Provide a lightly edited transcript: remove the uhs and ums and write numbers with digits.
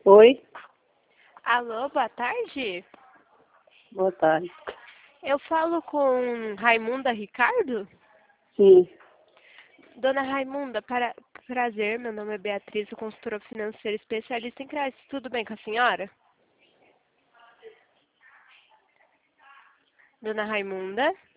Oi, Alô, boa tarde. boa tarde. Eu falo com Raimunda Ricardo? Sim, Dona Raimunda, prazer, meu nome é Beatriz, sou consultora financeira especialista em crédito. Tudo bem com a senhora? Dona Raimunda?